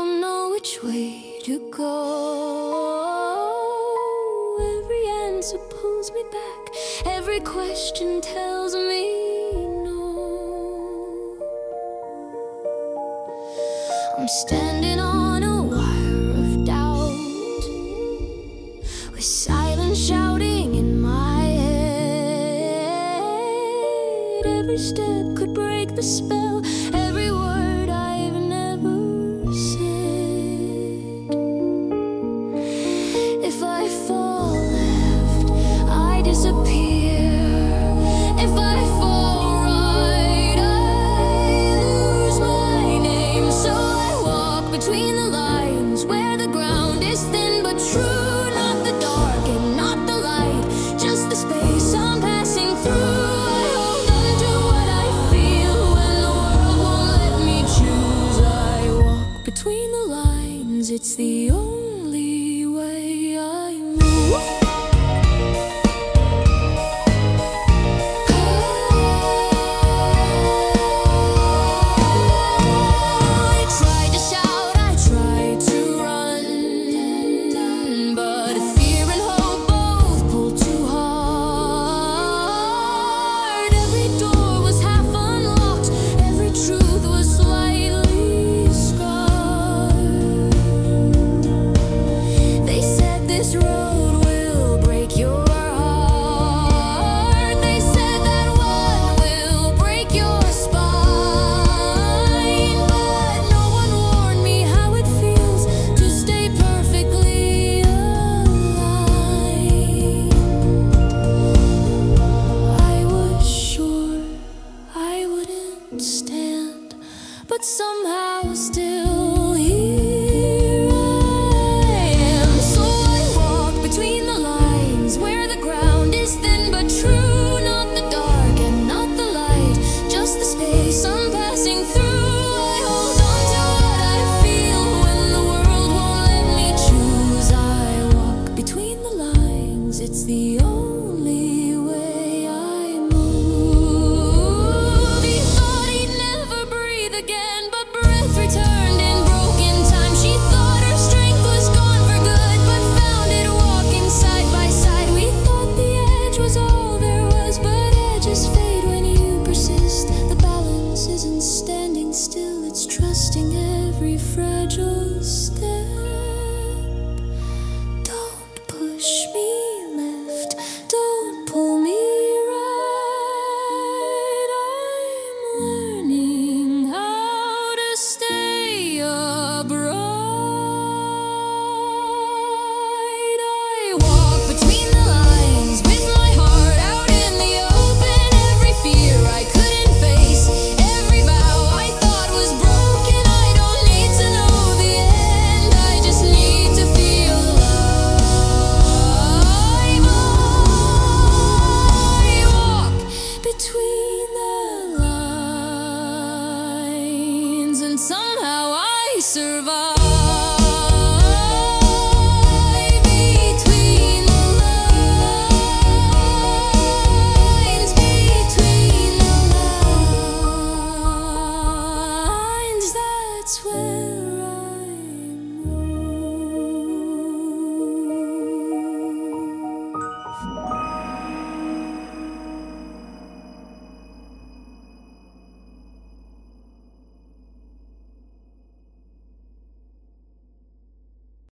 don't know which way to go. Every answer pulls me back, every question tells me no. I'm standing on a wire of doubt, with silence shouting in my head. Every step could break the spell, every word I've never said. If I fall left, I disappear. If I fall right, I lose my name. So I walk between the lines, where the ground is thin but true. Not the dark and not the light, just the space I'm passing through. I hold on to what I feel when the world won't let me choose. I walk between the lines, it's the only way I move. I tried to shout, I tried to run, but fear and hope both pulled too hard. Every door was half unlocked, every truth was slightly scarred. They said this road will break your heart. They said that one will break your spine, but no one warned me how it feels to stay perfectly aligned. I was sure I wouldn't stand, but somehow still here I am. So I walk between the lines, where the ground is thin but true. Not the dark and not the light, just the space I'm passing through. I hold on to what I feel when the world won't let me choose. I walk between the lines, it's the only way I move. He thought he'd never breathe again, but breath returned in broken time. She thought her strength was gone for good, but found it walking side by side. We thought the edge was all there was, but edges fade when you persist. The balance isn't standing still, it's trusting every fragile